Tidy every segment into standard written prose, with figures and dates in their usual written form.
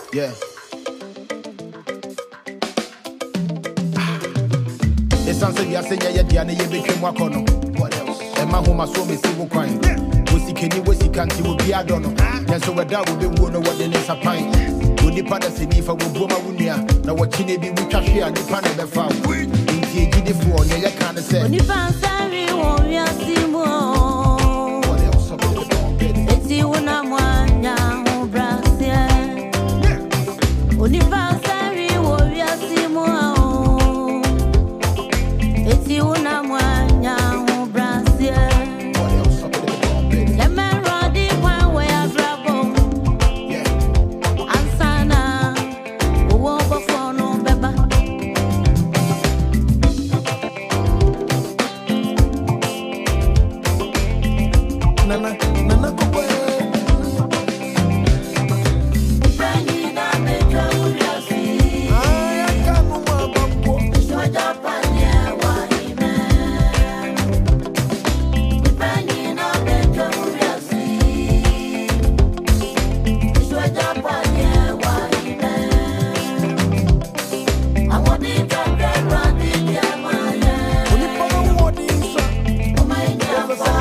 Yeah. It's answer ya say ya diana ye between wakono. What else? Emma homa so me see wo kwan. Wosi keni wosi kanti wo bia dono. Na so weda wo be wo no what the nesa pine. Wo nipa da sedi fa wo boma wunia. Na wo chine bi witwa hwe a nipa na be fa. Nti egide fo ne ya kan say. Nipa sari wo wi asimo. What else about it? Eti wona mwanya ho brasia. Nipa sari wo wi asimo. Eti wona mwanya ho brasia. What else about it? Emeradi kwa we abrabo. Yeah. Ansana wo go for no beba. Nana kopo. Penny na me trauriasi. I can't know about Soja panya wa ime. Penny na me trauriasi. Soja panya wa ime. Amodi tabe radi diamaya. Omanya fa.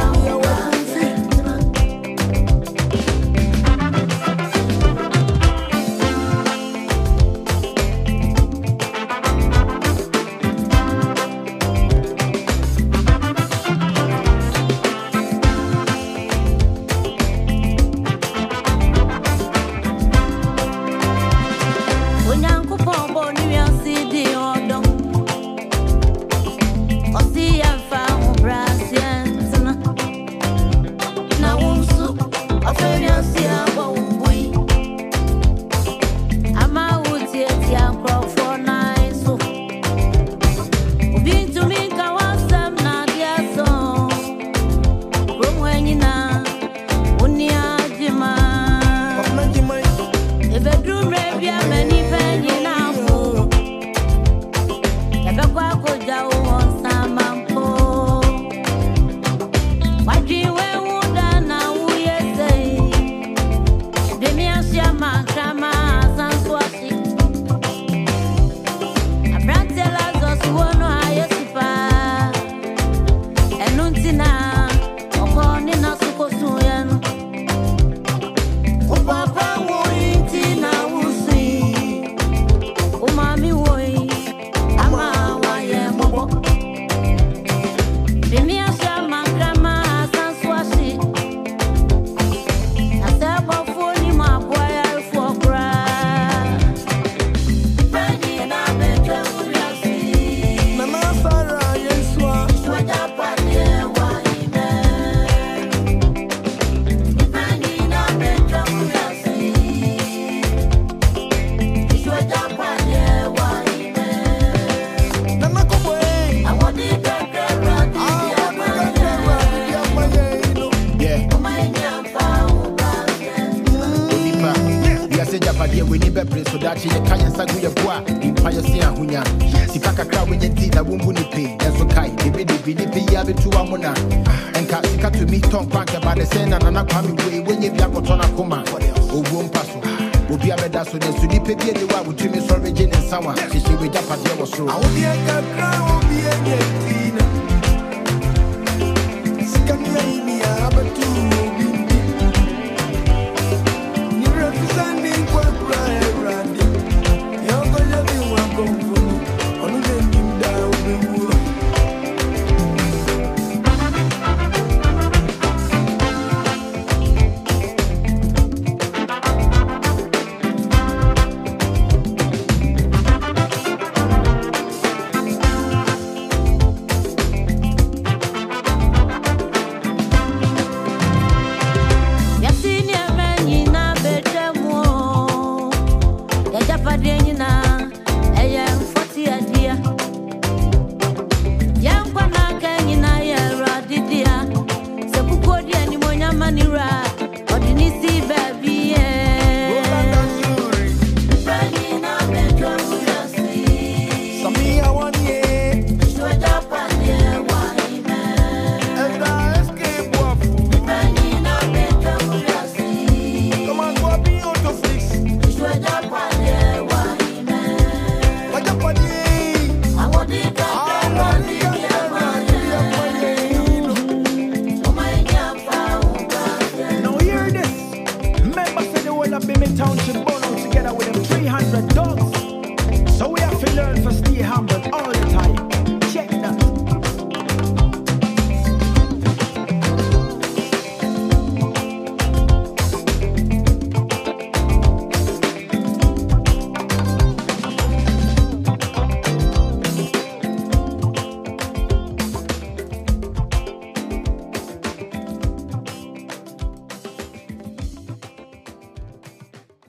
Onyankopon bonu asidi odo. Osi afa obrasientna. Na wonsu aferi asia wa umbui. Ama uti eti ankrofo na iso. Ubintu minka wasam na diaso. Romwenyina unia jima. Bedroom rebia many penny now. Yabakwa koja won samampo. Waji we wuda na uye say. Demi asia makama sanswasi. Abrantela zos wono ayesipa. Enuntina okoni na sukosuyen. Upapa na usi umami woi ama waye mobo bimia shama grama sanswashi asaba foni mabwaya fokra pani na betre uriasi Nana Sara Yeswa. soja panye wa ime pani na betre uriasi soja panye wa ime Nana kopo. awodi kakra Yeah. omanya fa obrasientna. Onipa, we say Japadia we need better so that you can sagu your boa, empire see ahunya. Sika kakra we nyenti na wumbu ni pe, enso kai, de be ya be tu amuna. Enka sika to me ton bank about the send and na kwami we when you bia kotona koma. Owo mpaso. Obi abeda so de sudi pe bi eniwa wutumi so regin and sawa. She we Japadia was so. Obi akakra obi enyetina Sikamia imi abatu obi Ni representing kwa eradi Yongo yabi wakomfunu Onu denimda obiwu Got